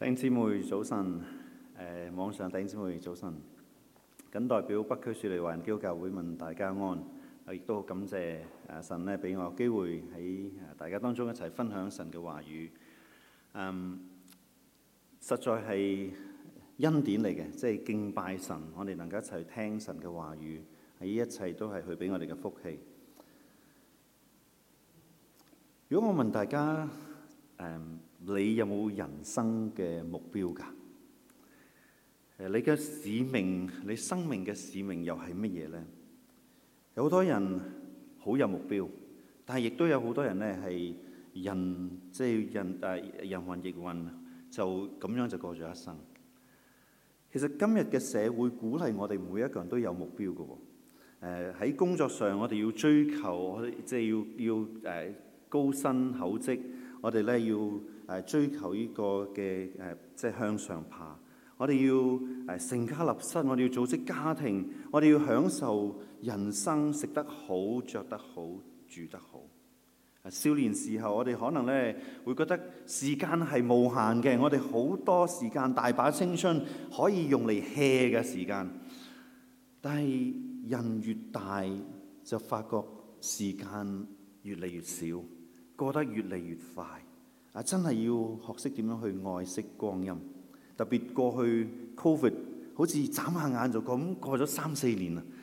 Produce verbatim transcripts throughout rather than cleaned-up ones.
弟兄姊妹早晨，誒、呃、網上弟兄姊妹早晨，謹代表北區雪梨華人基督教會問大家安，亦都好感謝誒神咧俾我有機會喺誒大家當中一齊分享神嘅話語。嗯，實在係恩典嚟嘅，即係敬拜神，我哋能夠一齊聽神嘅話語，喺一切都係佢俾我哋嘅福氣。如果我問大家，誒、嗯，你有冇人生嘅目標㗎？誒，你嘅使命，你生命嘅使命又係乜嘢呢？有好多人好有目標，但係亦都有好多人咧係人，即係人誒人云亦云，就咁樣就過咗一生。其實今日嘅社會鼓勵我哋每一個人都有目標㗎喎。誒、呃、喺工作上，我哋要追求，我哋即係要要誒、呃、高薪厚職。我哋咧要誒追求呢個嘅誒，即係向上爬。我哋要誒成家立室，我哋要組織家庭，我哋要享受人生，食得好、着得好、住得好。少年時候，我哋可能咧會覺得時間係無限嘅，我哋好多時間，大把青春可以用嚟 hea 嘅時間。但係人越大，就發覺時間越嚟越少。過得越嚟越快啊！真係要學識點樣去愛惜光陰。特別過去 Covid 好似眨下眼就咁過咗三四年啦。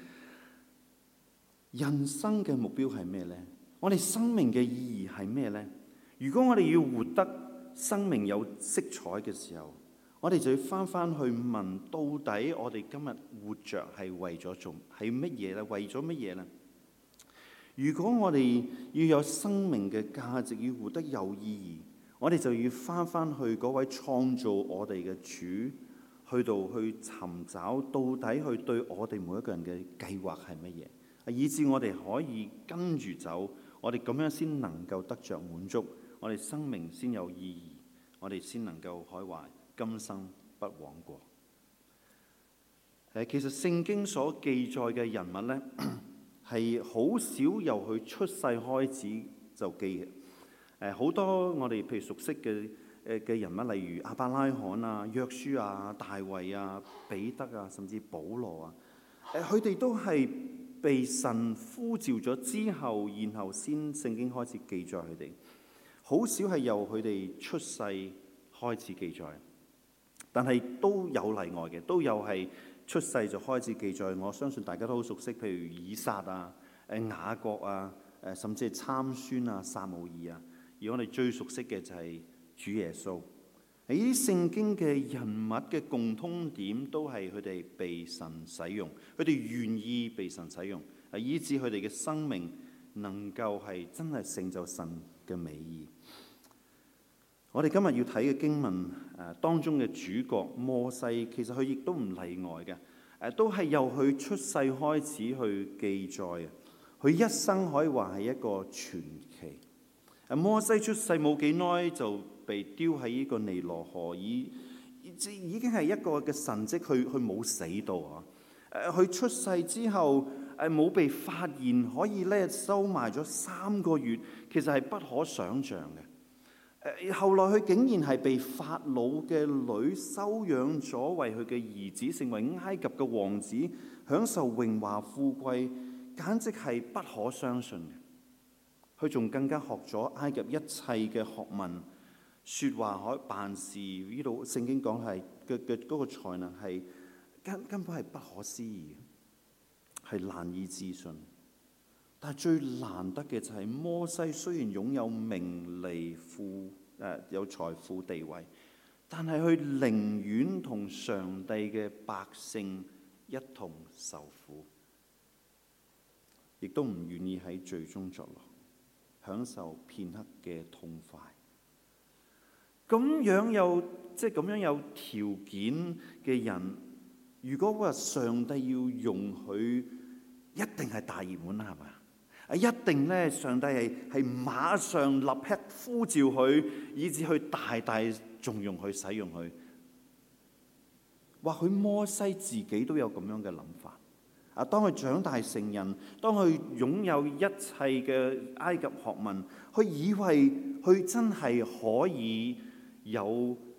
人生嘅目標係咩呢？我哋生命嘅意義係咩呢？如果我哋要活得生命有色彩嘅時候，我哋就要翻翻去問：到底我哋今日活着係為咗做係乜嘢呢？為咗乜嘢呢？如果我哋要有生命嘅價值，要活得有意義，我哋就要翻翻去嗰位創造我哋嘅主，去到去尋找到底去對我哋每一個人嘅計劃係乜嘢，以致我哋可以跟住走，我哋咁樣先能夠得着滿足，我哋生命先有意義，我哋先能夠可以話今生不枉過。誒，其實聖經所記載嘅人物呢，係好少由佢出世開始就記嘅。誒，好多我哋譬如熟悉嘅誒嘅人物，例如亞伯拉罕啊、約書亞、大衛啊、彼得啊，甚至保羅啊，誒佢哋都係被神呼召咗之後，然後先聖經開始記載佢哋。好少係由佢哋出世開始記載，但係都有例外嘅，都有係出世就開始記載。我相信大家都好熟悉，譬如以撒啊、誒雅各啊、誒甚至係參孫啊、撒母耳啊。而我哋最熟悉嘅就係主耶穌。喺呢啲聖經嘅人物嘅共通點，都係佢哋被神使用，佢哋願意被神使用，係以致佢哋嘅生命能夠係真係成就神嘅美意。我哋今日要睇嘅經文誒當中嘅主角摩西，其實佢亦都唔例外嘅，誒都係由佢出世開始去記載嘅。佢一生可以話係一個傳奇。誒摩西出世冇幾耐就被丟喺呢個尼羅河，已即已經係一個嘅神蹟，佢佢冇死到啊！誒佢出世之後誒冇被發現，可以咧收埋咗三個月，其實係不可想像嘅。誒後來佢竟然係被法老嘅女收養咗，為佢嘅兒子成為埃及嘅王子，享受榮華富貴，簡直係不可相信嘅。佢仲更加學咗埃及一切嘅學問、説話可以辦事，呢度聖經講係嘅嘅嗰個才能係根根本係不可思議，係難以置信。但係最難得嘅就係摩西雖然擁有名利富誒、呃、有財富地位，但係佢寧願同上帝嘅百姓一同受苦，亦都唔願意喺罪中作樂，享受片刻嘅痛快。咁樣有即係咁樣有條件嘅人，如果話上帝要容許，一定係大熱門啦，係咪啊？一定咧，上帝係係馬上立刻呼召佢，以至去大大重用佢、使用佢。或許摩西自己都有咁樣嘅諗法。啊！當佢長大成人，當佢擁有一切嘅埃及學問，佢以為佢真係可以有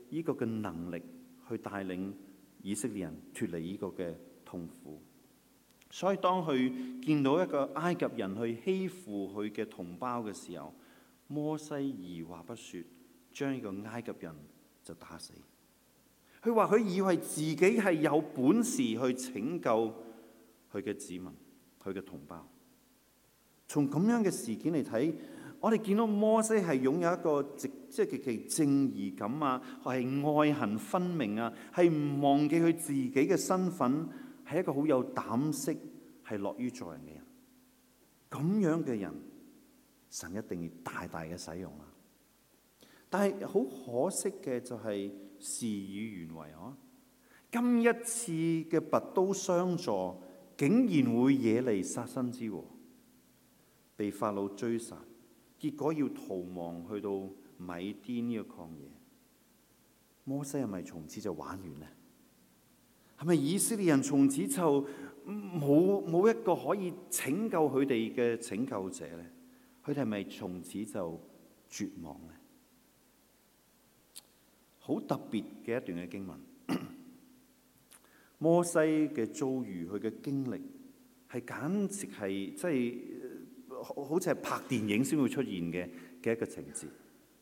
呢個嘅能力去帶領以色列人脫離呢個嘅痛苦。所以當佢見到一個埃及人去欺負佢嘅同胞嘅時候，摩西二話不說，將呢個埃及人就打死。佢話佢以為自己係有本事去拯救佢嘅子民、佢嘅同胞。從咁樣嘅事件嚟睇，我哋見到摩西係擁有一個極即係極其正義感啊，係愛恨分明啊，係唔忘記佢自己嘅身份，係一個好有膽識、係樂於助人嘅人。咁樣嘅人，神一定要大大嘅使用啦。但係好可惜嘅就係事與願違啊！今一次嘅拔刀相助，竟然會惹嚟殺身之禍，被法老追殺，結果要逃亡去到米甸呢個曠野。摩西係咪從此就玩完呢？係咪以色列人從此就冇冇一個可以拯救佢哋嘅拯救者呢？佢哋係咪從此就絕望呢？好特別嘅一段嘅經文，摩西嘅遭遇，佢嘅經歷係簡直係即係好似係拍電影先會出現嘅嘅一個情節。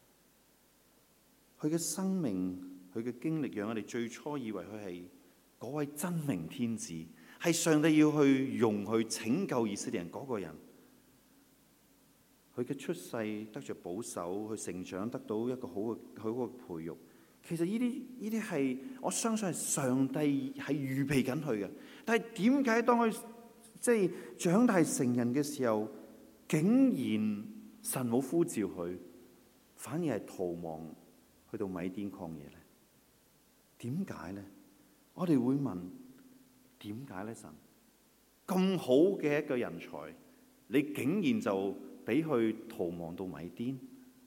佢嘅生命，佢嘅經歷，讓我哋最初以為佢係嗰位真命天子，係上帝要去用去拯救以色列人嗰個人。佢嘅出世得着保守，佢成長得到一個好嘅好嘅培育。其實呢啲呢啲係我相信係上帝係預備緊佢嘅。但係點解當佢即係長大成人嘅時候，竟然神冇呼召佢，反而係逃亡去到米甸曠野咧？點解咧？我哋會問點解咧？神咁好嘅一個人才，你竟然就俾佢逃亡到米甸？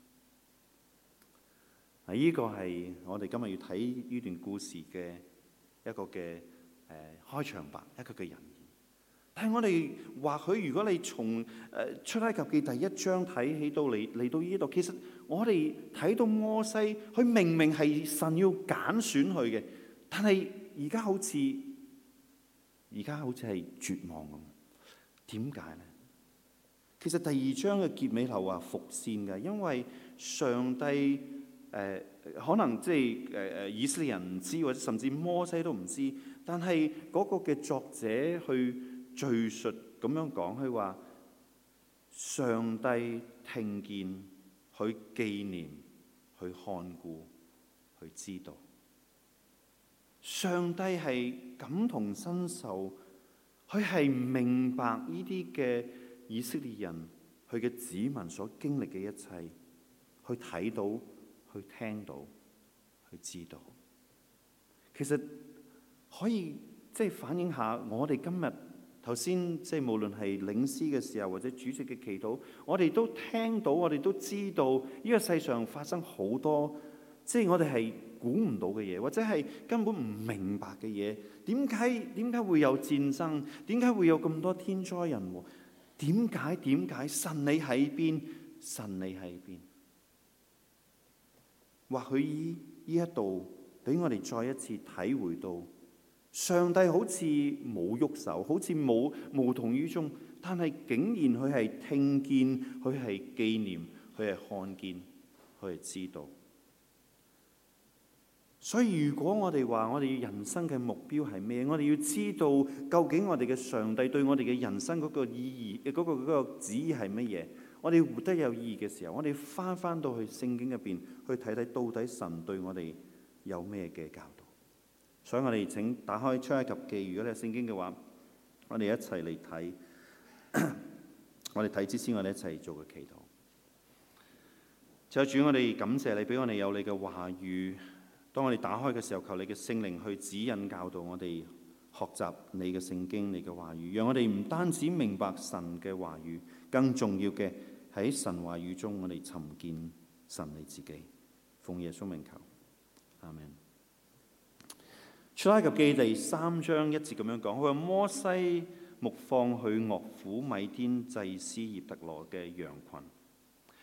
啊！呢個係我哋今日要睇呢段故事嘅一個嘅誒、呃、開場白，一個嘅引言。但係我哋或許如果你從誒、呃、出埃及記第一章睇起到嚟嚟到呢度，其實我哋睇到摩西，佢明明係神要揀選佢嘅，但係而家好似而家好似係絕望咁。點解咧？其實第二章嘅結尾頭話伏線嘅，因為上帝。誒、呃、可能即係誒誒以色列人唔知，或者甚至摩西都唔知，但係嗰個嘅作者去敘述咁樣講，佢話上帝聽見，佢紀念，佢看顧，佢知道。上帝係感同身受，佢係明白呢啲嘅以色列人佢嘅子民所經歷嘅一切，去睇到。去聽到，去知道，其實可以即係反映下我哋今日頭先即係無論係領詩嘅時候，或者主席嘅祈禱，我哋都聽到，我哋都知道呢個世上發生好多即係我哋係估唔到嘅嘢，或者係根本唔明白嘅嘢。點解點解會有戰爭？點解會有咁多天災人禍？點解點解神你喺邊？神你喺邊？或許呢一度俾我哋再一次體會到，上帝好似冇喐手，好似冇無動於衷，但係竟然佢係聽見，佢係紀念，佢係看見，佢係知道。所以如果我哋話我哋人生嘅目標係咩？我哋要知道究竟我哋嘅上帝對我哋嘅人生嗰個意義，嗰個嗰個旨意係乜嘢？我哋活得有意義嘅時候，我哋翻翻到去聖經入邊去睇睇，到底神對我哋有咩嘅教導。所以我哋請打開出埃及記，如果你有聖經嘅話，我哋一齊嚟睇。我哋睇之前，我哋一齊做個祈禱。就主，我哋感謝你，俾我哋有你嘅話語。當我哋打開嘅時候，求你嘅聖靈去指引教導我哋學習你嘅聖經、你嘅話語，讓我哋唔單止明白神嘅話語，更重要嘅喺神話語中，我哋尋見神你自己。奉耶穌名求，阿們。出埃及記第三章一節咁樣講，佢話摩西牧放去岳父米甸祭司葉特羅嘅羊群。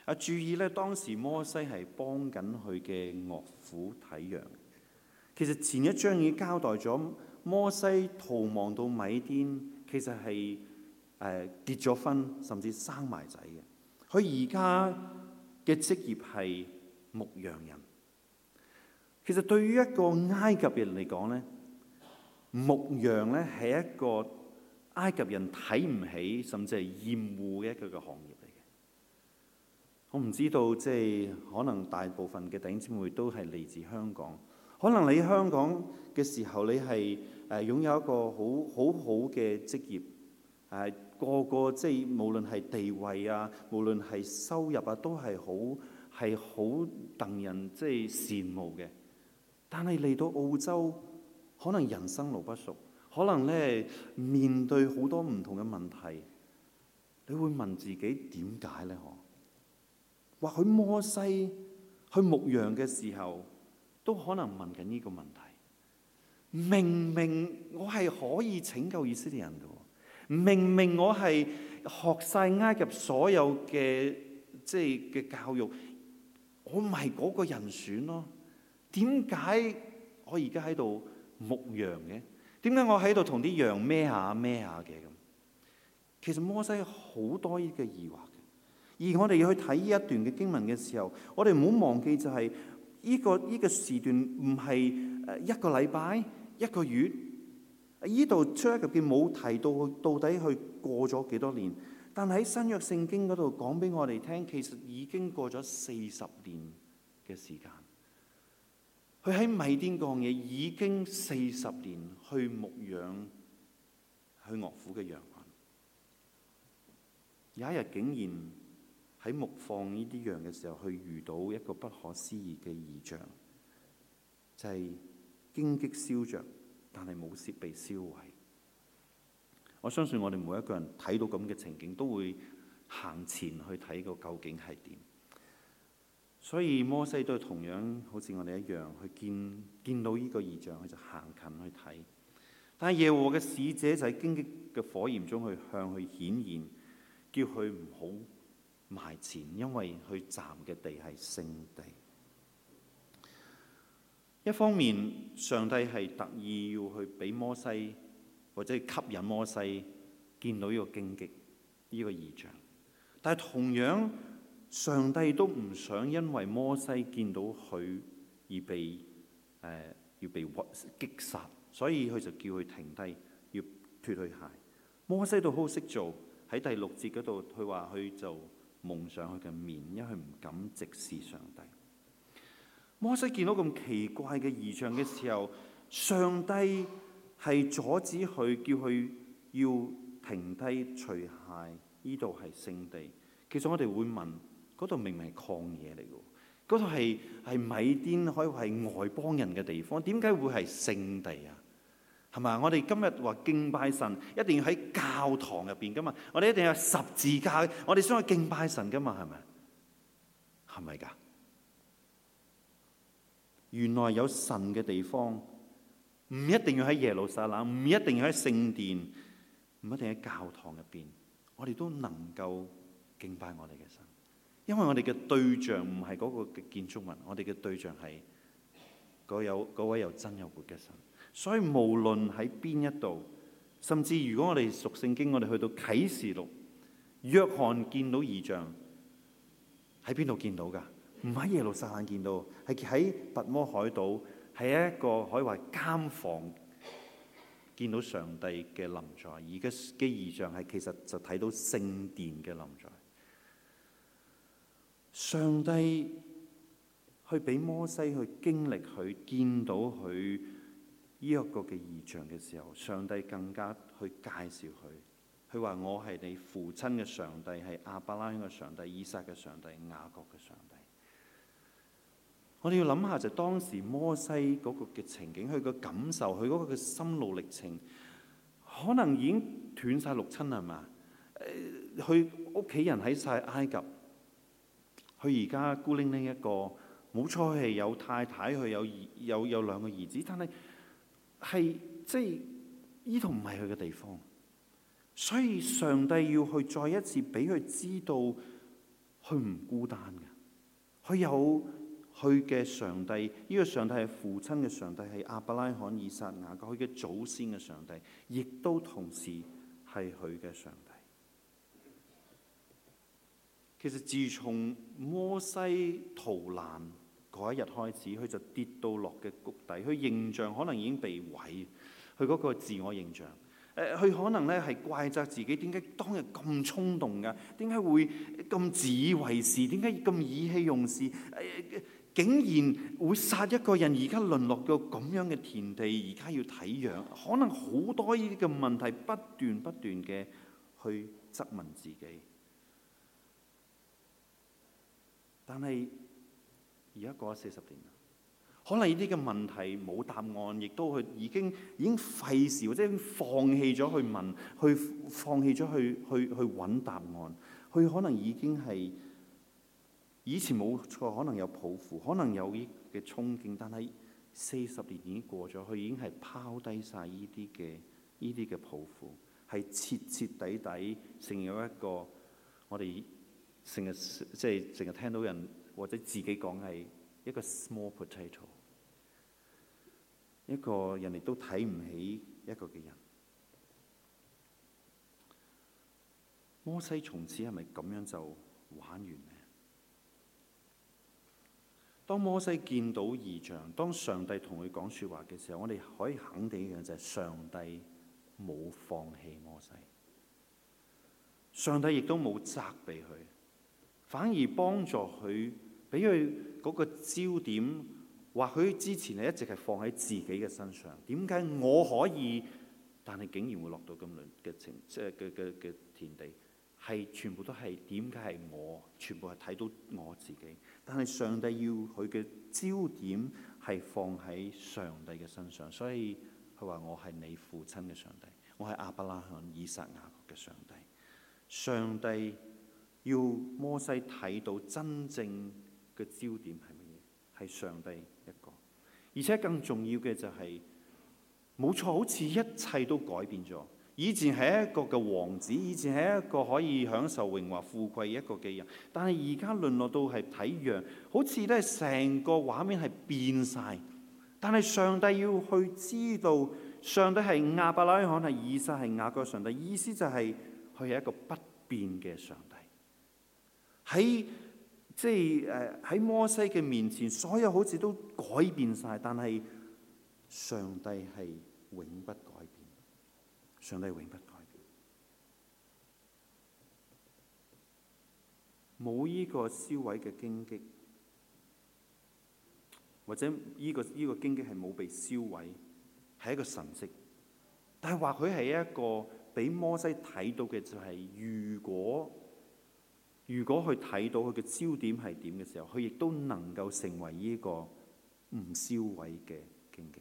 啊，注意咧，當時摩西係幫緊佢嘅岳父睇羊。其實前一章已經交代咗，摩西逃亡到米甸，其實係誒、呃、結咗婚，甚至生埋仔嘅。佢而家嘅職業係牧羊人。其實對於一個埃及人嚟講咧，牧羊咧係一個埃及人睇唔起，甚至係厭惡嘅一個嘅行業嚟嘅。我唔知道，即係可能大部分嘅弟兄姊妹都係嚟自香港。可能你喺香港嘅時候，你係誒擁有一個好好好嘅職業，誒個個即係無論係地位啊，無論係收入啊，都係好係好戥人即係羨慕嘅。但係嚟到澳洲，可能人生路不熟，可能咧面對好多唔同嘅問題，你會問自己點解咧？嗬？或許摩西去牧羊嘅時候，都可能問緊呢個問題。明明我係可以拯救以色列人嘅，明明我係學晒埃及所有嘅即係嘅教育，我唔係嗰個人選咯。點解我而家喺度牧羊嘅？點解我喺度同啲羊孭下孭下嘅咁？其實摩西好多呢個疑惑嘅。而我哋要去睇呢一段嘅經文嘅時候，我哋唔好忘記就係呢個呢個時段唔係誒一個禮拜一個月。呢度出埃及記冇提到到底去過咗幾多年，但喺新約聖經嗰度講俾我哋聽，其實已經過咗四十年嘅時間。佢喺米甸曠野已經四十年去牧養佢岳父嘅羊群，有一日竟然喺牧放呢啲羊嘅時候，去遇到一個不可思議嘅異象，就係荊棘燒着，但係冇屑被燒毀。我相信我哋每一個人睇到咁嘅情景，都會行前去睇個究竟係點。所以摩西都係同樣好似我哋一樣，去見見到呢個異象，佢就行近去睇。但係耶和華嘅使者就喺荊棘嘅火焰中去向佢顯現，叫佢唔好埋前，因為佢站嘅地係聖地。一方面，上帝係特意要去俾摩西，或者吸引摩西見到呢個荊棘呢個異象，但係同樣，上帝都唔想因為摩西見到佢而被誒、呃、要被擊殺，所以佢就叫佢停低，要脫去鞋。摩西都好識做，喺第六節嗰度，佢話佢就蒙上佢嘅面，因為佢唔敢直視上帝。摩西見到咁奇怪嘅異象嘅時候，上帝係阻止佢，叫佢要停低除鞋。呢度係聖地。其實我哋會問，嗰度明明係曠野嚟嘅，嗰度係係米甸，可以話係外邦人嘅地方，點解會係聖地啊？係咪？我哋今日話敬拜神，一定要喺教堂入邊噶嘛？我哋一定要有十字架，我哋想去敬拜神噶嘛？係咪？係咪㗎？原來有神嘅地方，唔一定要喺耶路撒冷，唔一定要喺聖殿，唔一定喺教堂入邊，我哋都能夠敬拜我哋嘅神。因為我哋嘅對象唔係嗰個嘅建築物，我哋嘅對象係嗰有嗰位有真有活嘅神。所以無論喺邊一度，甚至如果我哋讀聖經，我哋去到啟示錄，約翰見到異象，喺邊度見到㗎？唔喺耶路撒冷見到，係喺拔摩海島，係一個可以話監房見到上帝嘅臨在。而嘅嘅異象係其實就睇到聖殿嘅臨在。上帝去俾摩西去經歷佢見到佢呢一個嘅異象嘅時候，上帝更加去介紹佢。佢話：我係你父親嘅上帝，係亞伯拉罕嘅上帝、以撒嘅上帝、雅各嘅上帝。我哋要諗下就當時摩西嗰個嘅情景，佢個感受，佢嗰個嘅心路歷程，可能已經斷晒六親係嘛？佢屋企人喺晒埃及。佢而家孤零零一個，冇錯係有太太，佢有有有兩個兒子，但係係即係呢度唔係佢嘅地方，所以上帝要去再一次俾佢知道， 佢唔孤單嘅，佢有佢嘅上帝。呢、這個上帝係父親嘅上帝，係亞伯拉罕、以撒、雅各，佢嘅祖先嘅上帝，亦都同時係佢嘅上帝。其實自從摩西逃難嗰一日開始，佢就跌到落嘅谷底，佢形象可能已經被毀，佢嗰個自我形象。誒，佢可能咧係怪責自己，點解當日咁衝動㗎？點解會咁自以為是？點解咁意氣用事？誒，竟然會殺一個人，而家淪落到咁樣嘅田地，而家要體諒，可能好多呢啲嘅問題不斷不斷嘅去質問自己。但係而家過咗四十年啦，可能呢啲嘅問題冇答案，亦都佢已經已經費事，或者已經放棄咗去問，去放棄咗去去去揾答案。佢可能已經係以前冇錯，可能有抱負，可能有呢嘅憧憬，但係四十年已經過咗，佢已經係拋低晒呢啲嘅呢啲嘅抱負，係徹徹底底成咗一個我哋成日即係成日聽到人或者自己講係一個 small potato， 一個人哋都睇唔起一個嘅人。摩西從此係咪咁樣就玩完呢？當摩西見到異象，當上帝同佢講說話嘅時候，我哋可以肯定一樣就係上帝冇放棄摩西，上帝亦都冇責備佢，反而幫助佢，俾佢嗰個焦點，或許之前係一直係放喺自己嘅身上。點解我可以，但係竟然會落到咁樣嘅情，即係嘅嘅嘅田地？係全部都係點解係我？全部係睇到我自己。但係上帝要佢嘅焦點係放喺上帝嘅身上，所以佢話我係你父親嘅上帝，我係亞伯拉罕、以撒、雅各嘅上帝。上帝要摩西睇到真正嘅焦點係乜嘢？係上帝一個。而且更重要嘅就係冇錯，好似一切都改變咗。以前係一個嘅王子，以前係一個可以享受榮華富貴一個嘅人，但係而家淪落到係體弱，好似咧成個畫面係變晒。但係上帝要去知道，上帝係亞伯拉罕、係以撒、係雅各上帝，意思就係佢係一個不變嘅上帝。喺即係誒喺摩西嘅面前，所有好似都改變晒，但係上帝係永不改變。上帝永不改變，冇呢個燒毀嘅荊棘，或者呢個呢個荊棘係冇被燒毀，係一個神蹟。但係或許係一個俾摩西睇到嘅就係，如果如果佢睇到佢嘅焦點係點嘅時候，佢亦都能夠成為呢個唔燒毀嘅荊棘。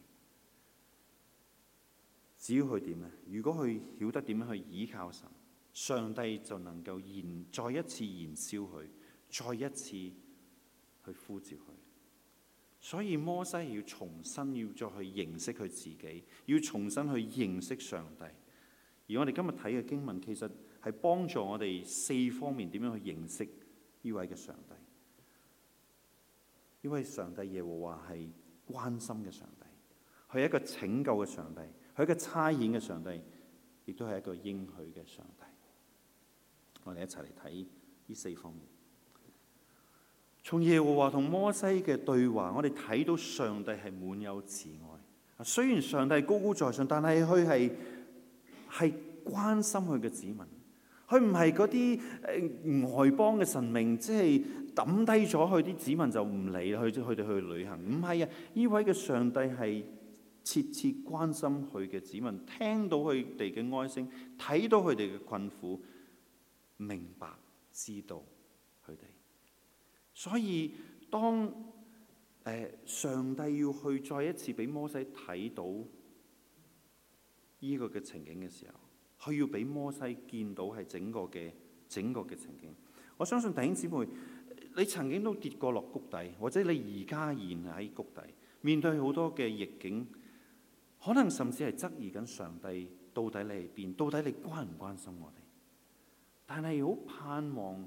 只要佢點咧？如果佢曉得點樣去倚靠神，上帝就能夠燃再一次燃燒佢，再一次去呼召佢。所以摩西要重新要再去認識佢自己，要重新去認識上帝。而我哋今日睇嘅經文，其實係幫助我哋四方面點樣去認識呢位嘅上帝。呢位上帝耶和華係關心嘅上帝，佢係一個拯救嘅上帝。佢嘅差遣嘅上帝，亦都係一個應許嘅上帝。我哋一齊嚟睇呢四方面。從耶和華同摩西嘅對話，我哋睇到上帝係滿有慈愛。雖然上帝高高在上，但係佢係係關心佢嘅子民。佢唔係嗰啲誒外邦嘅神明，即係抌低咗佢啲子民就唔理佢，佢哋去旅行。唔係啊，呢位嘅上帝係切切關心佢嘅子民，聽到佢哋嘅哀聲，睇到佢哋嘅困苦，明白知道佢哋。所以當誒、呃、上帝要去再一次俾摩西睇到呢個嘅情景嘅時候，佢要俾摩西見到係整個嘅整個嘅情景。我相信弟兄姊妹，你曾經都跌過落谷底，或者你而家現喺谷底，面對好多嘅逆境。可能甚至係質疑緊上帝，到底你喺邊？到底你關唔關心我哋？但係好盼望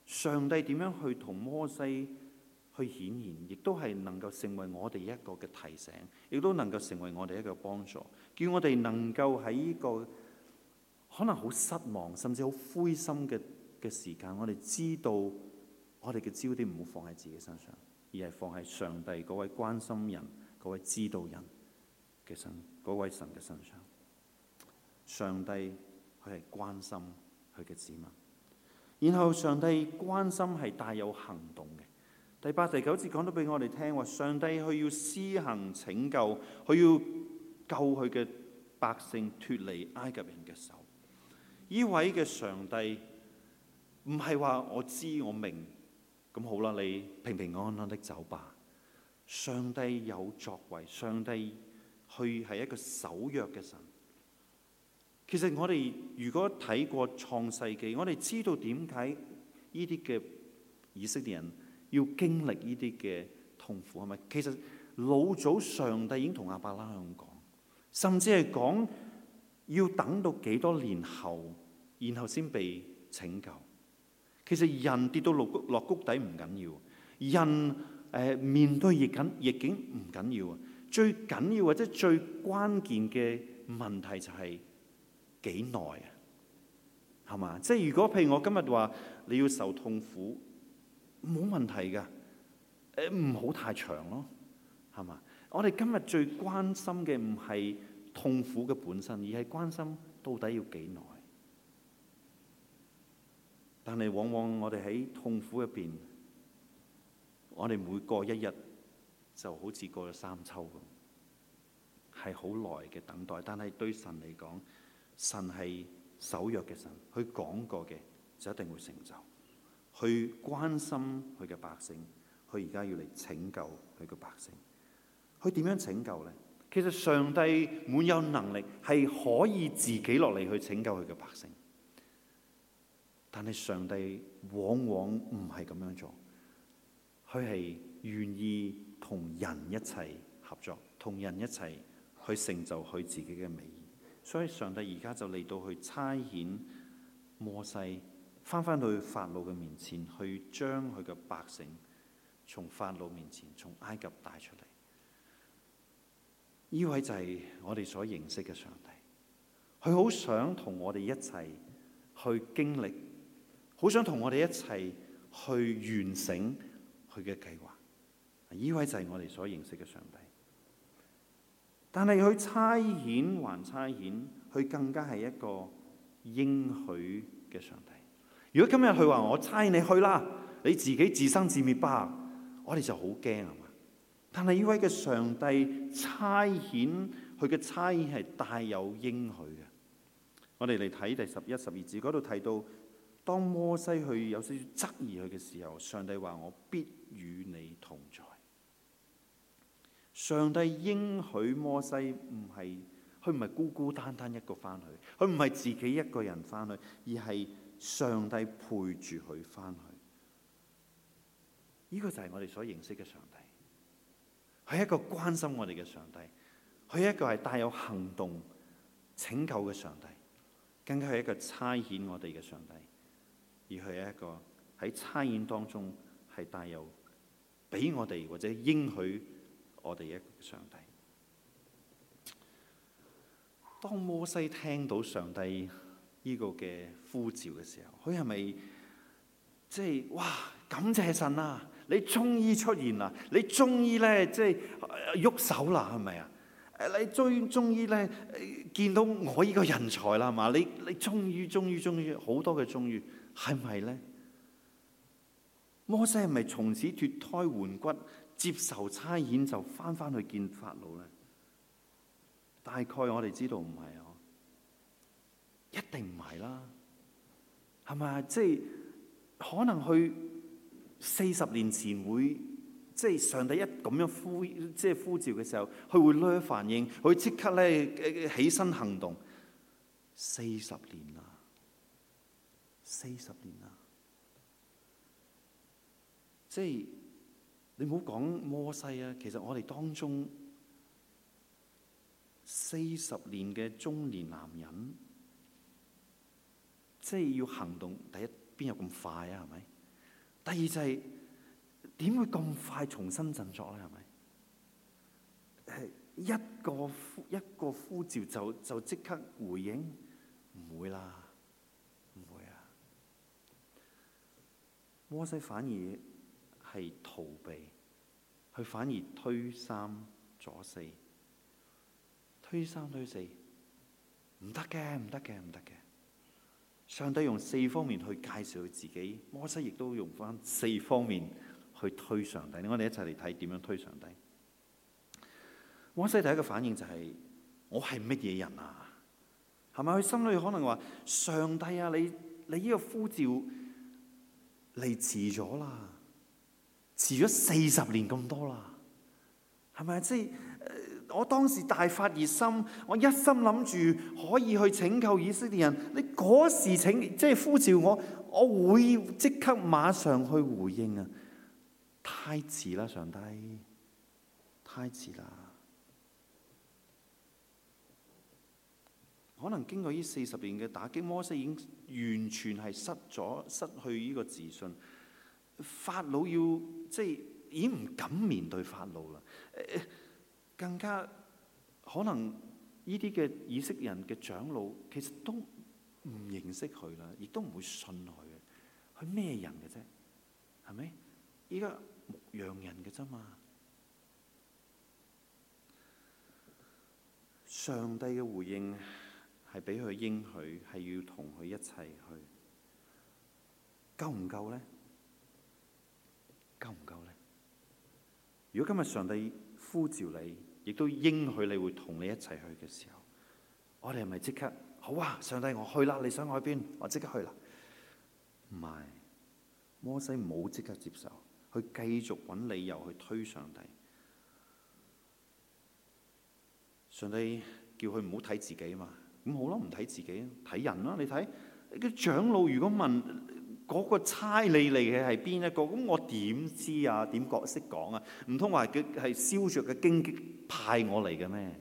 上帝點樣去同摩西去顯現，亦都係能夠成為我哋一個嘅提醒，亦都能夠成為我哋一個幫助，叫我哋能夠喺呢個可能好失望甚至好灰心嘅嘅時間，我哋知道我哋嘅焦點唔好放喺自己身上，而係放喺上帝嗰位關心人、嗰位知道人嘅神、嗰位神嘅身上。上帝佢係關心佢嘅子民。然後上帝關心係帶有行動嘅。第八、第九節講到俾我哋聽話，上帝佢要施行拯救，佢要救佢嘅百姓脫離埃及人嘅手。呢位嘅上帝唔係話我知我明，咁好啦，你平平安安的走吧。上帝有作為，上帝佢係一個守約嘅神。其實我哋如果睇過創世記，我哋知道點解呢啲嘅以色列人要經歷呢啲嘅痛苦係咪？其實老早上帝已經同亞伯拉罕講，甚至係講要等到幾多年後，然後先被拯救。其實人跌到落谷落谷底唔緊要，人誒、呃、面對逆境逆境唔緊要啊，最緊要或者最關鍵嘅問題就係、是。幾耐啊？係嘛？即係如果譬如我今日話你要受痛苦，冇問題㗎。誒唔好太長咯，係嘛？我哋今日最關心嘅唔係痛苦嘅本身，而係關心到底要幾耐。但係往往我哋喺痛苦入邊，我哋每過一日就好似過咗三秋咁，係好耐嘅等待。但係對神嚟講，神係守約嘅神，佢講過嘅就一定會成就。去關心佢嘅百姓，佢而家要嚟拯救佢嘅百姓。佢點樣拯救呢？其實上帝滿有能力，係可以自己落嚟去拯救佢嘅百姓。但係上帝往往唔係咁樣做，佢係願意同人一齊合作，同人一齊去成就佢自己嘅美意。所以上帝而家就嚟到去差遣摩西翻返到法老嘅面前，去將佢嘅百姓從法老面前，從埃及帶出嚟。呢位就係我哋所認識嘅上帝，佢好想同我哋一齊去經歷，好想同我哋一齊去完成佢嘅計劃。呢位就係我哋所認識嘅上帝。但係佢差遣還差遣，佢更加係一個應許嘅上帝。如果今日佢話我差你去啦，你自己自生自滅吧，我哋就好驚係嘛？但係呢位嘅上帝差遣，佢嘅差遣係帶有應許嘅。我哋嚟睇第十一、十二節嗰度提到，當摩西去有少少質疑佢嘅時候，上帝話我必與你同在。上帝應許摩西唔係，佢唔係孤孤單單一個翻去，佢唔係自己一個人翻去，而係上帝陪住佢翻去。呢個就係我哋所認識嘅上帝，佢係一個關心我哋嘅上帝，佢係一個係帶有行動拯救嘅上帝，更加係一個差遣我哋嘅上帝，而佢係一個喺差遣當中係帶有俾我哋或者應許我哋一個上帝。當摩西聽到上帝呢個嘅呼召嘅時候，佢係咪即係哇感謝神啊！你終於出現啦！你終於咧即係喐手啦，係咪啊？誒，你終終於咧見到我呢個人才啦，係嘛？你你終於終於終於好多嘅終於係咪咧？摩西係咪從此脫胎換骨，接受差遣就翻翻去見法老咧？大概我哋知道唔係啊，一定唔係啦，係咪？即係可能去四十年前會，即係上帝一咁樣呼，即係呼召嘅時候，佢會咧反應，佢即刻咧起身行動。四十年啦，四十年啦，即係你唔好講摩西啊，其實我哋當中四十年嘅中年男人，即係要行動，第一邊有咁快啊？係咪？ 第二就係點會咁快重新振作咧？係咪？係一個呼一個呼召就就即刻回應？唔會啦，唔會啊！摩西反而係逃避，佢反而推三阻四，推三推四，唔得嘅，唔得嘅，唔得嘅。上帝用四方面去介紹佢自己，摩西亦都用翻四方面去推上帝。我哋一齊嚟睇點樣推上帝。摩西第一個反應就係、是：我係乜嘢人啊？係咪？佢心裏可能話：上帝啊，你你呢個呼召嚟遲咗啦，遲咗四十年咁多啦，係咪？即係我當時大發熱心，我一心諗住可以去拯救以色列人。你嗰時請即係呼召我，我會即刻馬上去回應啊！太遲啦，上帝，太遲啦。可能經過呢四十年嘅打擊，摩西已經完全係失咗、失去呢個自信。法老要即係已經唔敢面對法老啦。更加可能呢啲嘅以色列人嘅長老其實都唔認識佢啦，亦都唔會信佢嘅。佢咩人嘅啫？係咪？依家牧羊人嘅啫嘛。上帝嘅回應係俾佢應許，係要同佢一齊去，夠唔夠咧？夠唔夠咧？如果今日上帝呼召你，亦都應許你會同你一齊去嘅時候，我哋係咪即刻好啊？上帝，我去啦！你想我去邊？我即刻去啦！唔係，摩西冇即刻接受，佢繼續揾理由去推上帝。上帝叫佢唔好睇自己啊嘛，咁好咯，唔睇自己，睇人啦。你睇啲長老如果問嗰個差你嚟嘅係邊一個，咁我點知啊？點覺識講啊？唔通話佢係燒着嘅荊棘派我嚟嘅咩？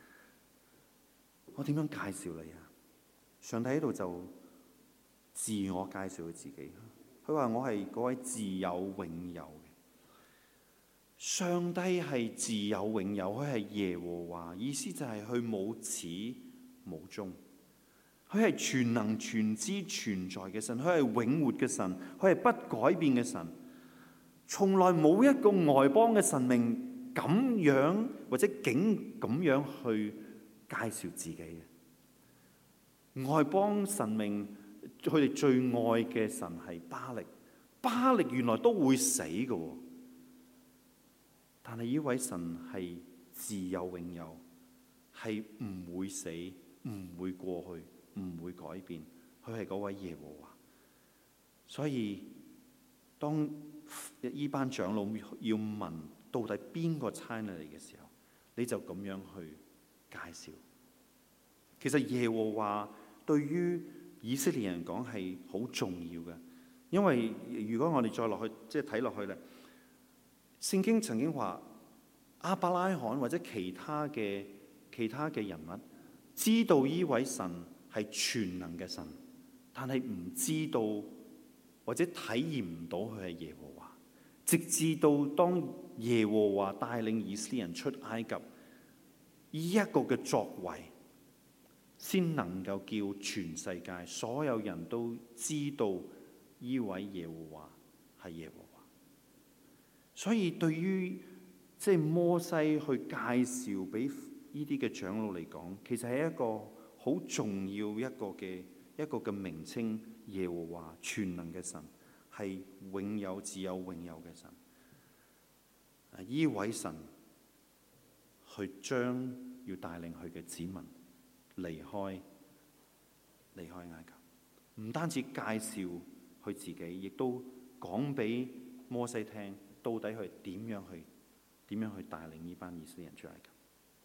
我點樣介紹你啊？上帝喺度就自我介紹佢自己，佢話我係嗰位自有永有嘅。上帝係自有永有，佢係耶和華，意思就係佢冇始冇終。佢係全能全知存在嘅神，佢係永活嘅神，佢係不改變嘅神。從來冇一個外邦嘅神明咁樣或者竟咁樣去介紹自己嘅。外邦神明佢哋最愛嘅神係巴力，巴力原來都會死嘅，但係呢位神係自有永有，係唔會死，唔會過去，唔會改變，佢係嗰位耶和華。所以當呢班長老要問到底邊個差你嚟嘅時候，你就咁樣去介紹。其實耶和華對於以色列人講係好重要嘅，因為如果我哋再落去即係睇落去咧，聖經曾經話亞伯拉罕或者其他嘅其他嘅人物知道呢位神係全能嘅神，但係唔知道或者體驗唔到佢係耶和華，直至到當耶和華帶領以色列人出埃及，呢一個嘅作為先能夠叫全世界所有人都知道呢位耶和華係耶和華。所以對於即係摩西去介紹俾呢啲嘅長老嚟講，其實係一個好重要一個嘅一個嘅名稱，耶和華全能嘅神，係永有自有永有嘅神。呢位神去將要帶領佢嘅子民離開離開埃及，唔單止介紹佢自己，亦都講俾摩西聽，到底佢點樣去點樣去帶領呢班以色列人出埃及。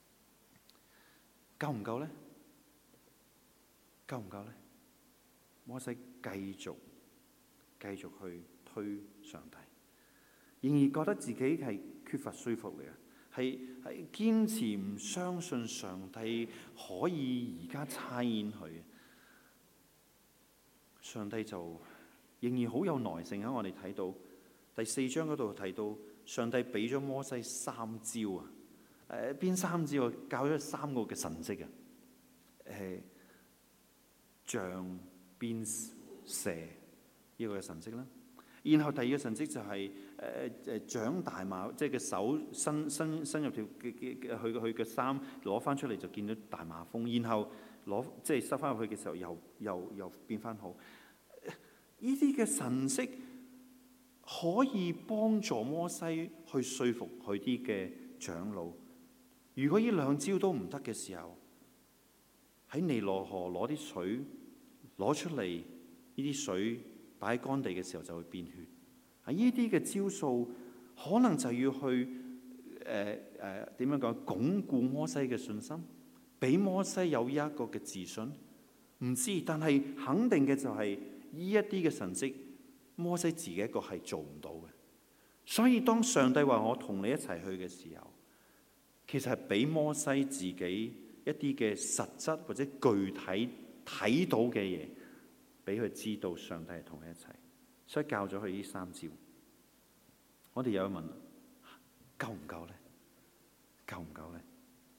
夠唔夠呢？夠唔夠呢？摩西繼續繼續去推上帝，仍然覺得自己係缺乏說服力，係係堅持唔相信上帝可以而家差遣佢。上帝就仍然好有耐性啊！我哋睇到第四章嗰度提到上帝俾咗摩西三招啊！誒邊三招啊？教咗三個嘅神跡啊！誒象、變蛇呢個嘅神跡啦。然後第二個神跡就係誒誒長大麻，即係嘅手伸伸伸入條嘅嘅佢佢嘅衫攞翻出嚟就見到大麻風，然後攞即係塞翻入去嘅時候又又又變翻好。呢啲嘅神跡可以幫助摩西去說服佢啲嘅長老。如果呢兩招都唔得嘅時候，喺尼羅河攞啲水攞出嚟，呢啲水擺喺乾地嘅時候就會變血。啊！呢啲嘅招數可能就要去誒誒點樣講，鞏固摩西嘅信心，俾摩西有呢一個嘅自信。唔知，但係肯定嘅就係呢一啲嘅神跡，摩西自己一個係做唔到嘅。所以當上帝話我同你一齊去嘅時候，其實係俾摩西自己一啲嘅實質或者具體睇到嘅嘢，俾佢知道上帝係同佢一齊，所以教咗佢呢三招。我哋又要問，夠唔夠呢？夠唔夠呢？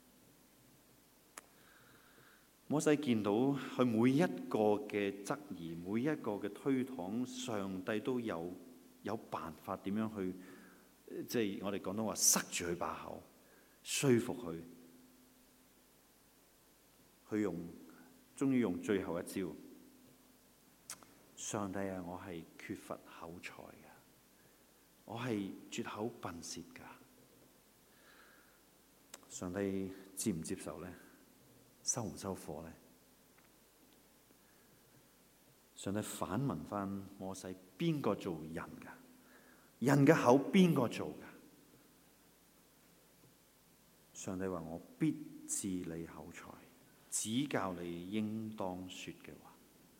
摩西見到佢每一個嘅質疑，每一個嘅推搪，上帝都有有辦法點樣去，即係我哋廣東話塞住佢把口，說服佢。佢用，終於用最後一招。上帝啊，我係缺乏口才嘅，我係拙口笨舌噶。上帝接唔接受呢？收唔收貨呢？上帝反問翻摩西：邊個做人噶？人嘅口邊個做噶？上帝話：我必賜你口才，指教你應當說嘅話。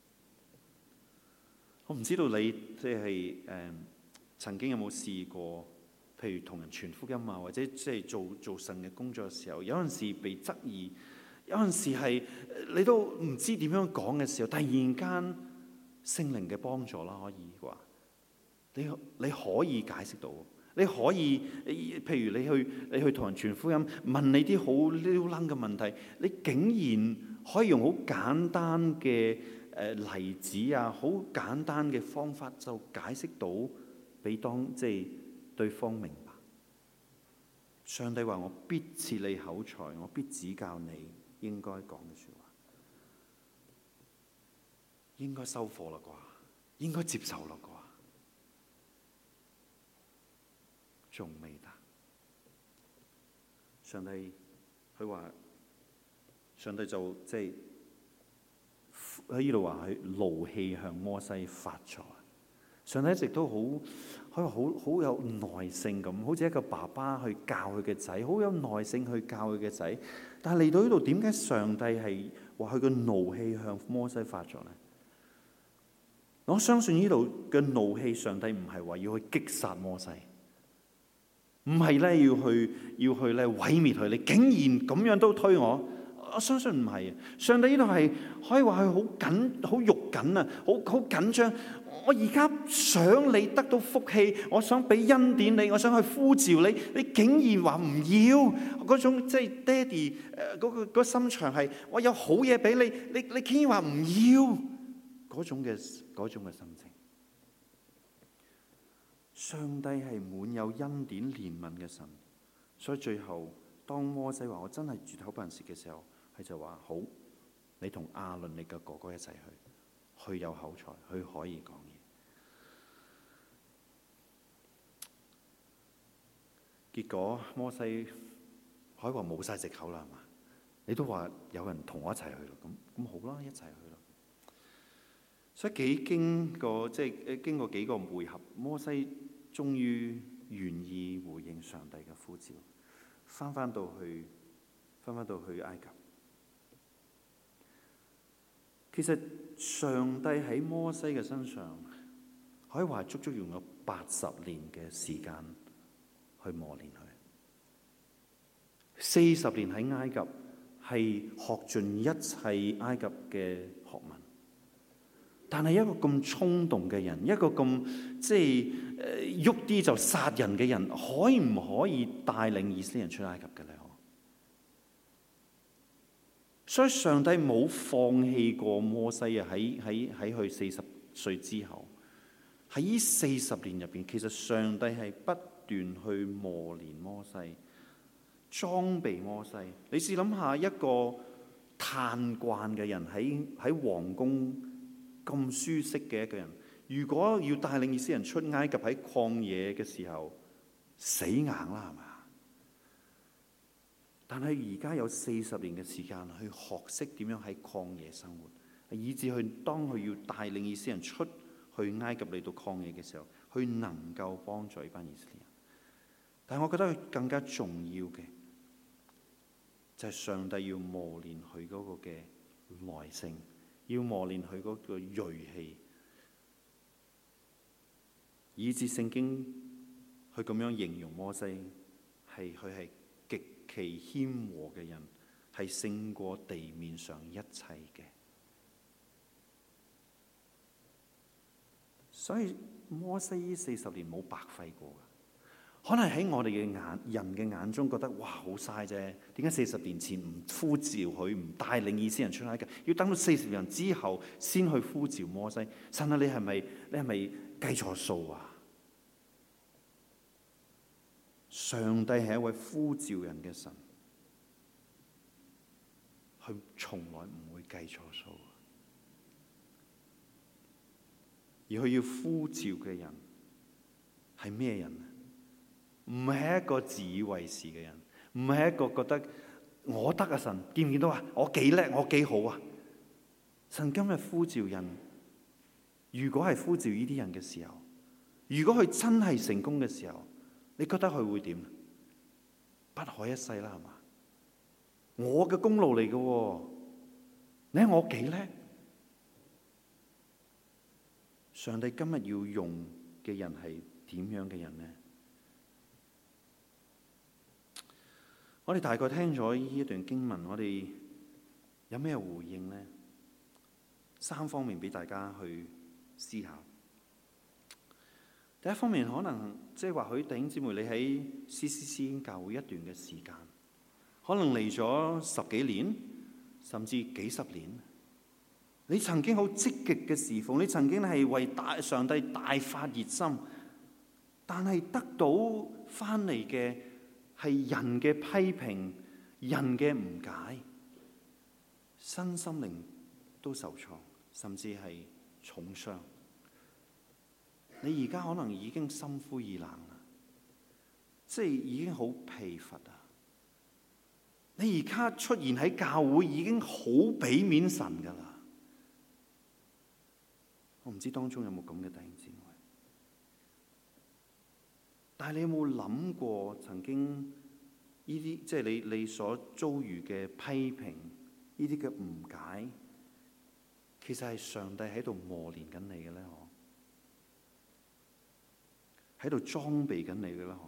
我唔知道你即係誒曾經有冇試過，譬如同人傳福音啊，或者即係做做神嘅工作嘅時候，有陣時被質疑，有陣時係你都唔知點樣講嘅時候，突然間聖靈嘅幫助啦，可以話你你可以解釋到，你可以譬如你去你去同人傳福音，問你啲好溜楞嘅問題，你竟然可以用好簡單嘅誒例子啊，好簡單嘅方法就解釋到俾當即係對方明白。上帝話：我必賜你口才，我必指教你應該講嘅説話。應該收貨啦啩，應該接受啦啩，仲未得。上帝佢話，上帝就即係喺呢度話佢怒氣向摩西發作。上帝一直都好，可以話好好有耐性咁，好似一個爸爸去教佢嘅仔，好有耐性去教佢嘅仔。但係嚟到呢度，點解上帝係話佢個怒氣向摩西發作呢？我相信呢度嘅怒氣，上帝唔係話要去擊殺摩西，唔係咧要去要去咧毀滅佢。你竟然咁樣都推我，我相信唔係。上帝呢度係可以話係好緊、好肉緊啊，好好緊張。我而家想你得到福氣，我想俾恩典你，我想去呼召你，你竟然話唔要嗰種即係爹哋誒嗰個嗰個心腸係我有好嘢俾你，你你竟然話唔要。嗰種嘅嗰種嘅心情，上帝係滿有恩典憐憫嘅神，所以最後當摩西話我真係拙口笨舌嘅時候，佢就話好，你同亞倫你嘅哥哥一齊去，佢有口才，佢可以講嘢。結果摩西可以話冇晒藉口啦，係嘛？你都話有人同我一齊去咯，咁咁好啦，一齊去咯。所以幾經過即係經過幾個會合，摩西終於願意回應上帝嘅呼召，翻翻到去翻翻到去埃及。其實上帝喺摩西嘅身上，可以話足足用咗八十年嘅時間去磨練佢。四十年喺埃及係學盡一切埃及嘅學問。 但係一個咁衝動嘅人，一個咁即係誒喐啲就殺人嘅人，可以唔可以帶領以色列人出埃及嘅咧？所以上帝冇放棄過摩西啊！喺喺喺佢四十歲之後，喺呢四十年入邊，其實上帝係不斷去磨練摩西、裝備摩西。你試諗下，一個嘆慣嘅人喺喺皇宮咁舒適嘅一個人，如果要帶領以色列人出埃及喺曠野嘅時候，死硬啦，係嘛？但係而家有四十年嘅時間去學識點樣喺曠野生活，以至去當佢要帶領以色列人出去埃及嚟到曠野嘅時候，佢能夠幫助呢班以色列人。但係我覺得佢更加重要嘅就係上帝要磨練佢嗰個嘅耐性，要磨練佢嗰個銳氣，以至聖經佢咁樣形容摩西係佢係極其謙和嘅人，係勝過地面上一切嘅。所以摩西呢四十年冇白費過㗎。可能喺我哋嘅眼人嘅眼中覺得哇好嘥啫，點解四十年前唔呼召佢，唔帶領以色列人出埃及，要等到四十年之後先去呼召摩西？神啊，你係咪你係咪計錯數啊？上帝係一位呼召人嘅神，佢從來唔會計錯數，而佢要呼召嘅人係咩人？唔係一個自以為是嘅人，唔係一個覺得我得啊！神見唔見到啊？我幾叻，我幾好啊！神今日呼召人，如果係呼召呢啲人嘅時候，如果佢真係成功嘅時候，你覺得佢會點？不可一世啦，係嘛？我嘅功勞嚟嘅，你睇我幾叻？上帝今日要用嘅人係點樣嘅人呢？我哋大概聽咗呢一段經文，我哋有咩回應呢？三方面俾大家去思考。第一方面，可能即係或許弟兄姊妹你喺 C C C 教會一段嘅時間，可能嚟咗十幾年，甚至幾十年。你曾經好積極嘅侍奉，你曾經係為大上帝大發熱心，但係得到翻嚟嘅係人嘅批評、人嘅誤解，身心靈都受創，甚至係重傷。你而家可能已經心灰意冷啦，即係已經好疲乏啊！你而家出現喺教會已經好俾面神㗎啦。我唔知當中有冇咁嘅弟兄姊妹，但係你有冇諗過曾經呢啲即係你你所遭遇嘅批評，呢啲嘅誤解，其實係上帝喺度磨練緊你嘅咧？喺度裝備緊你嘅啦，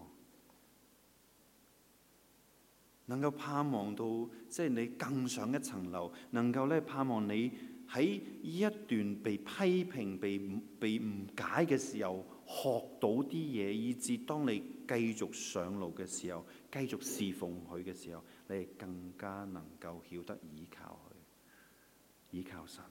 能夠盼望到即係你更上一層樓，能夠咧盼望你喺呢一段被批評、被被誤解嘅時候，學到啲嘢，以至當你繼續上路嘅時候，繼續侍奉佢嘅時候，你係更加能夠曉得依靠佢，依靠神。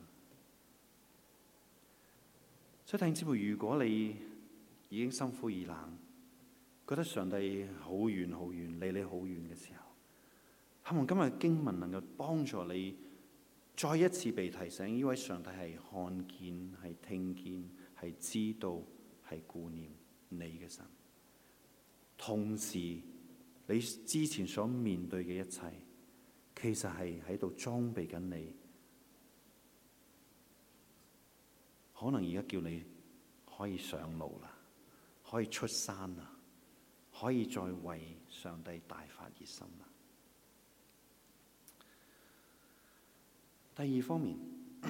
所以弟兄姊妹，如果你已經心灰意冷，覺得上帝好遠好遠，離你好遠嘅時候，希望今日經文能夠幫助你再一次被提醒，呢位上帝係看見、係聽見、係知道、係顧念你嘅神。同時，你之前所面對嘅一切，其實係喺度裝備緊你。可能而家叫你可以上路啦，可以出山啦，可以再為上帝大發熱心啦。第二方面，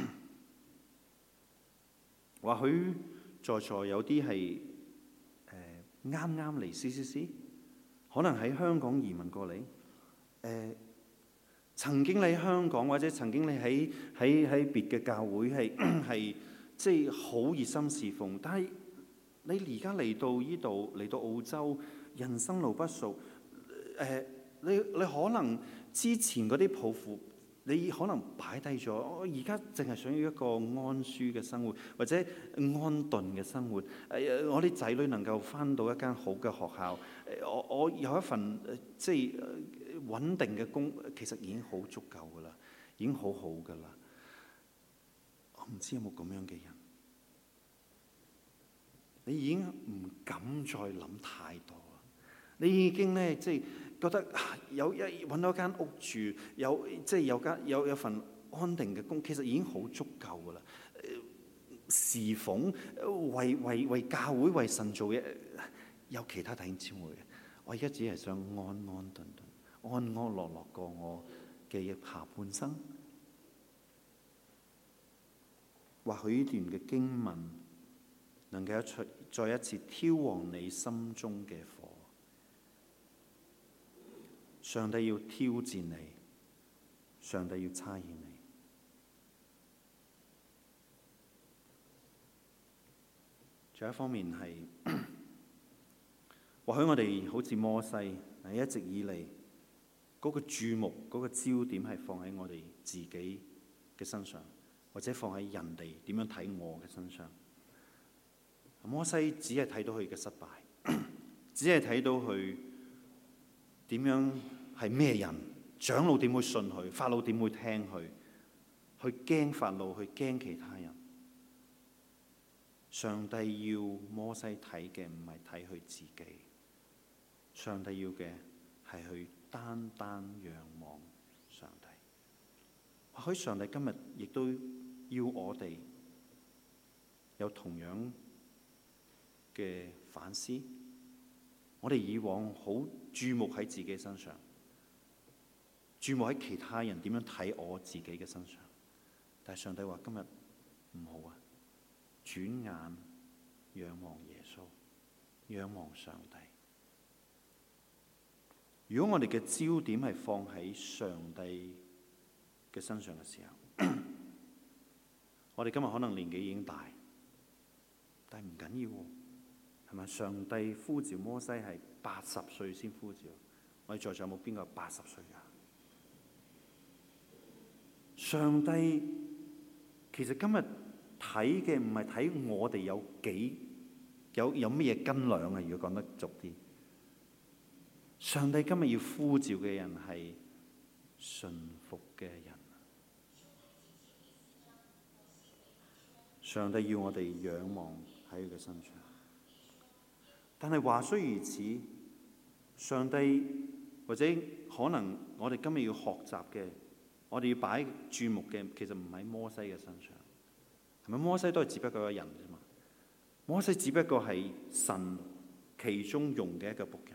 或許在座有啲係誒啱啱嚟 C C C， 可能喺香港移民過嚟，誒、呃、曾經喺香港或者曾經你喺喺喺別嘅教會係係即係好熱心侍奉，但係你而家嚟到呢度嚟到澳洲，人生路不熟，誒、呃，你你可能之前嗰啲抱負，你可能擺低咗。我而家淨係想要一個安舒嘅生活，或者安頓嘅生活。誒、呃，我啲仔女能夠返到一間好嘅學校，誒，我我有一份即係穩定嘅工，其實已經好足夠㗎啦，已經好好㗎啦。我唔知有冇咁樣嘅人，你已經唔敢再諗太多啦。你已經咧，即係覺得有一揾到一間屋住，有即係有間有有份安定嘅工，其實已經好足夠噶啦。侍奉為為為教會為神做嘢，有其他弟兄姊妹嘅。我而家只係想安安頓頓、安安樂樂過我嘅下半生。或許呢段嘅經文能夠一出再一次挑旺你心中嘅火。上帝要挑戰你，上帝要差遣你。仲有一方面係，或許我哋好似摩西，一直以嚟嗰個注目、嗰個焦點係放喺我哋自己嘅身上，或者放喺人哋點樣睇我嘅身上。摩西只係睇到佢嘅失敗，只係睇到佢點樣係咩人，長老點會信佢，法老點會聽佢，去驚法老，去驚其他人。上帝要摩西睇嘅唔係睇佢自己，上帝要嘅係去單單仰望上帝。或許上帝今日亦都要我哋有同樣嘅反思。我哋以往好注目喺自己身上，注目喺其他人點樣睇我自己嘅身上，但係上帝話今日唔好啊，轉眼仰望耶穌，仰望上帝。如果我哋嘅焦點係放喺上帝嘅身上嘅時候，我哋今日可能年紀已經大，但係唔緊要喎。係咪？上帝呼召摩西係八十歲先呼召，我哋在座有冇邊個八十歲㗎？上帝其實今日睇嘅唔係睇我哋有幾有有咩嘢斤兩啊？如果講得俗啲，上帝今日要呼召嘅人係順服嘅人。上帝要我哋仰望喺佢嘅身上。但係話雖如此，上帝或者可能我哋今日要學習嘅，我哋要擺注目嘅，其實唔喺摩西嘅身上，係咪？摩西都係只不過一個人啫嘛。摩西只不過係神其中用嘅一個僕人。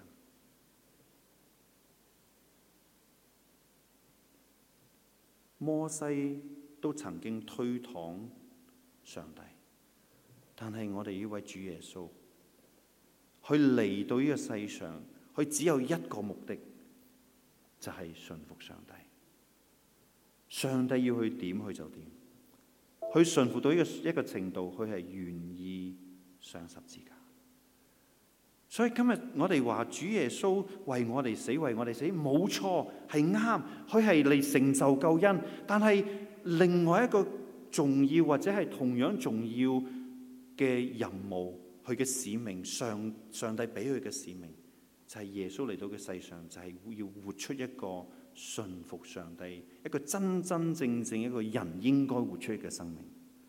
摩西都曾經推搪上帝，但係我哋呢位主耶穌，佢嚟到呢個世上，佢只有一個目的，就係順服上帝。上帝要去點，佢就點。佢順服到一個一個程度，佢係願意上十字架。所以今日我哋話主耶穌為我哋死，為我哋死，冇錯，係啱。佢係嚟成就救恩，但係另外一個重要或者係同樣重要嘅任務，佢嘅使命，上上帝俾佢嘅使命，就係耶穌嚟到嘅世上，就係要活出一個順服上帝，一個真真正正一個人應該活出嘅生命。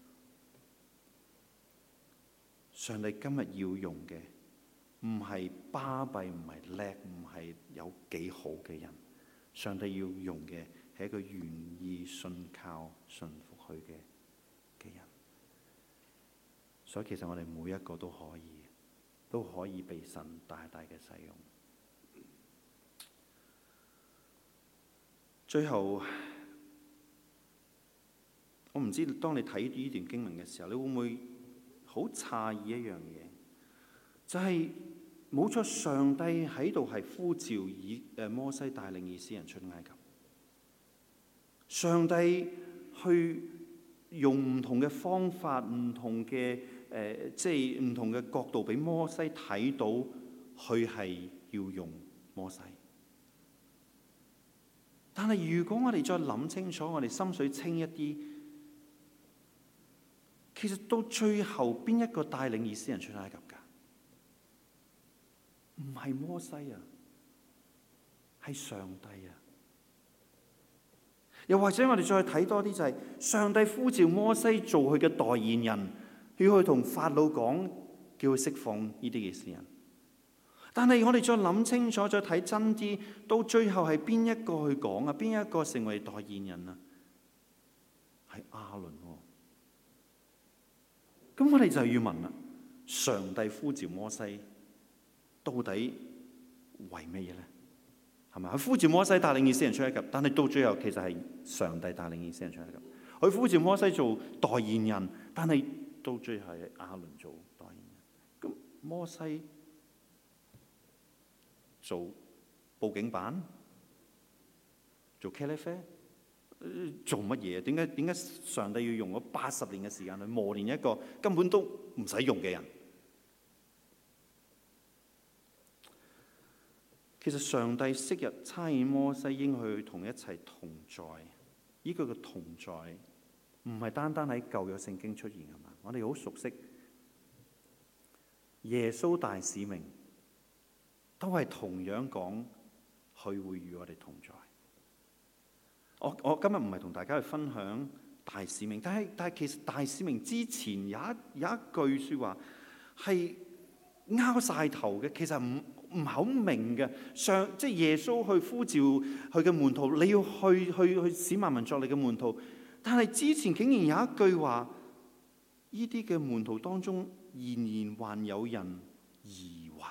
上帝今日要用嘅唔係巴閉，唔係叻，唔係有幾好嘅人。上帝要用嘅係一個願意信靠、順服佢嘅嘅人。所以其實我哋每一個都可以，都可以被神大大嘅使用。最後，我唔知當你睇呢段經文嘅時候，你會唔會好詫異一樣嘢？就係冇錯，上帝喺度係呼召以誒摩西帶領以色列人出埃及。上帝去用唔同嘅方法、唔同嘅誒，即係唔同嘅角度，俾摩西睇到佢係要用摩西。但係如果我哋再諗清楚，我哋心水清一啲，其實到最後邊一個帶領以色列人出埃及㗎？唔係摩西啊，係上帝啊！又或者我哋再睇多啲，就係上帝呼召摩西做佢嘅代言人，要去同法老講，叫佢釋放呢啲以色列人。但係我哋再諗清楚，再睇真啲，到最後係邊一個去講啊？邊一個成為代言人啊？係亞倫喎。咁我哋就要問啦：上帝呼召摩西，到底為乜嘢咧？係咪？佢呼召摩西帶領以色列人出埃及，但係到最後其實係上帝帶領以色列人出埃及。佢呼召摩西做代言人，但係到最後係亞倫做代言人。咁摩西做佈景板，做茄喱啡，做乜嘢？點解點解上帝要用咗八十年嘅時間去磨練一個根本都唔使用嘅人？其實上帝昔日差遣摩西應許同一齊同在，呢個嘅同在唔係單單喺舊約聖經出現㗎嘛？我哋好熟悉耶穌大使命，都係同樣講佢會與我哋同在。我我今日唔係同大家去分享大使命，但係但係其實大使命之前有一有一句説話係拗晒頭嘅，其實唔唔係好明嘅。上即係耶穌去呼召佢嘅門徒，你要去去去使萬民作你嘅門徒。但係之前竟然有一句話，呢啲嘅門徒當中仍然還有人疑惑。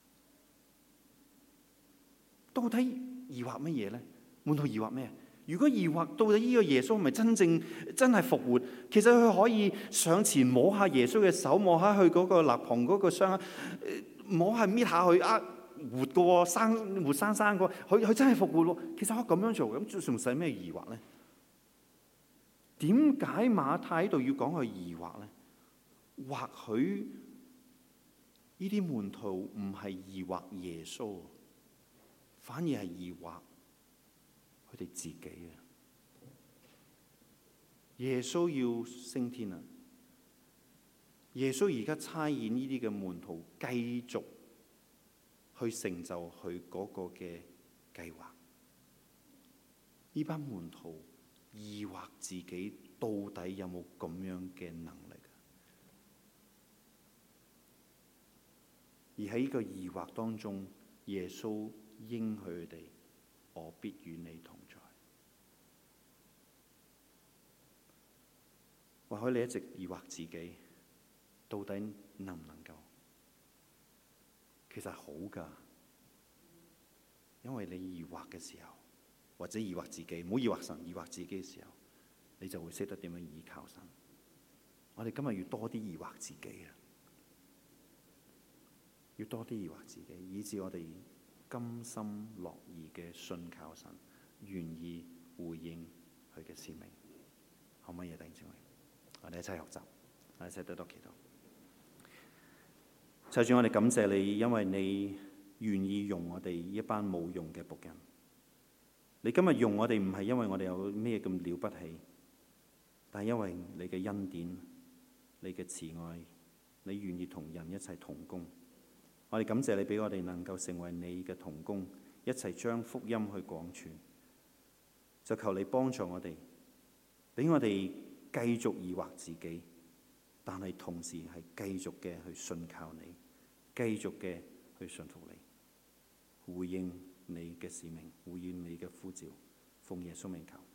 到底疑惑乜嘢咧？門徒疑惑咩？如果疑惑到底呢個耶穌係咪真正真係復活？其實佢可以上前摸下耶穌嘅手，摸下佢嗰個肋旁嗰個傷，摸下搣下佢啊，活過生活生生過，佢佢真係復活咯。其實可以咁樣做，咁仲使咩疑惑咧？點解馬太喺度要講佢疑惑咧？或許呢啲門徒唔係疑惑耶穌，反而係疑惑佢哋自己啊！耶穌要升天啊！耶穌而家差遣呢啲嘅門徒繼續去成就佢嗰個嘅計劃。呢班門徒疑惑自己到底有冇咁樣嘅能力？而喺呢個疑惑當中，耶穌應許佢哋：我必與你同在。或許你一直疑惑自己，到底能唔能夠？其實好㗎，因為你疑惑嘅時候，或者疑惑自己，唔好疑惑神，疑惑自己嘅時候，你就會識得點樣倚靠神。我哋今日要多啲疑惑自己啊！要多啲疑惑自己，以致我哋甘心樂意嘅信靠神，願意回應佢嘅使命。可唔可以啊，弟兄姊妹？我哋一齊學習，我哋一齊多多祈禱。求主，我哋感謝你，因為你願意用我哋一班冇用嘅僕人。你今日用我哋唔係因為我哋有咩咁了不起，但係因為你嘅恩典、你嘅慈愛，你願意同人一齊同工。我哋感謝你俾我哋能夠成為你嘅同工，一齊將福音去廣傳。就求你幫助我哋，俾我哋繼續疑惑自己，但係同時係繼續嘅去信靠你，繼續嘅去信服你，回應你嘅使命，回應你嘅呼召，奉耶穌名求。